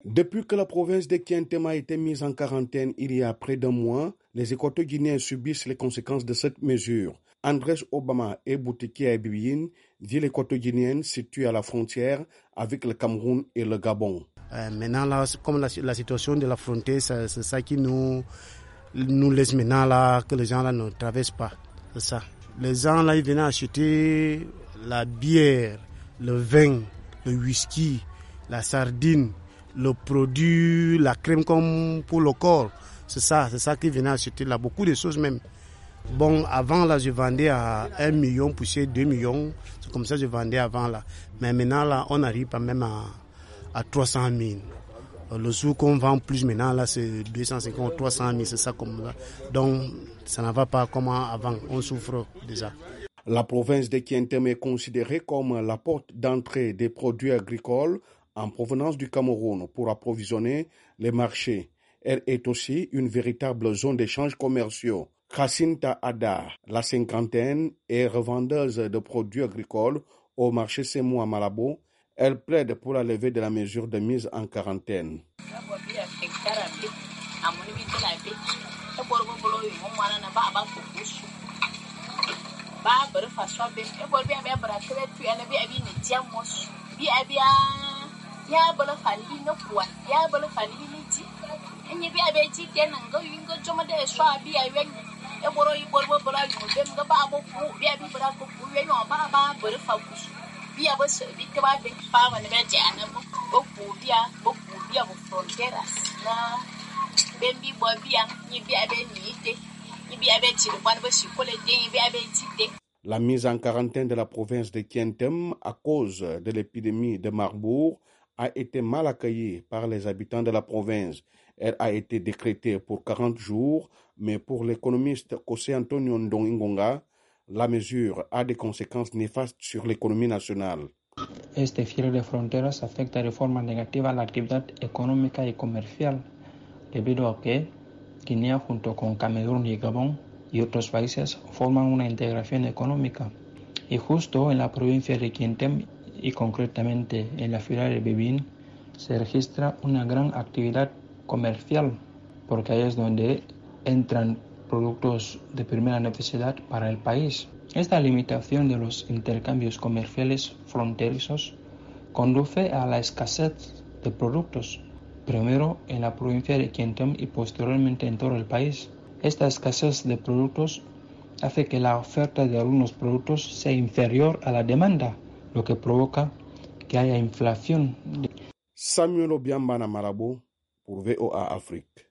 Depuis que la province de Kientem a été mise en quarantaine il y a près d'un mois, les Équato-Guinéens subissent les conséquences de cette mesure. Andrés Obama et Boutiki Abiyin, ville équato-guinéenne située à la frontière avec le Cameroun et le Gabon. Maintenant, là, comme la situation de la frontière, c'est ça qui nous laisse maintenant là, que les gens là ne traversent pas. C'est ça. Les gens là, ils venaient acheter la bière, le vin, le whisky, la sardine, le produit, la crème comme pour le corps. C'est ça qu'ils venaient acheter là, beaucoup de choses même. Bon, avant là, je vendais à 1 million, poussé 2 millions. C'est comme ça que je vendais avant là. Mais maintenant là, on arrive pas même à 300 000. Le sou qu'on vend plus maintenant là, c'est 250, 300 000, c'est ça comme là. Donc, ça ne va pas comme avant. On souffre déjà. La province de Kientem est considérée comme la porte d'entrée des produits agricoles en provenance du Cameroun pour approvisionner les marchés. Elle est aussi une véritable zone d'échanges commerciaux. Jacinta Ada, la cinquantaine, est revendeuse de produits agricoles au marché Semou à Malabo. Elle plaide pour la levée de la mesure de mise en quarantaine. La mise en quarantaine de la province de Kientem à cause de l'épidémie de Marbourg a été mal accueillie par les habitants de la province. Elle a été décrétée pour 40 jours, mais pour l'économiste José Antonio Ndongo, la mesure a des conséquences néfastes sur l'économie nationale. Este cierre de fronteras afecta de forma negativa la actividad económica y comercial, debido a que Guinea junto con Camerún y Gabón y otros países forman una integración económica. Y justo en la provincia de Kientem y concretamente en la ciudad de Bebin se registra una gran actividad comercial, porque ahí es donde entran productos de primera necesidad para el país. Esta limitación de los intercambios comerciales fronterizos conduce a la escasez de productos, primero en la provincia de Kientem y posteriormente en todo el país. Esta escasez de productos hace que la oferta de algunos productos sea inferior a la demanda, lo que provoca que haya inflación. Samuel Obiambana Malabo pour VOA Afrique.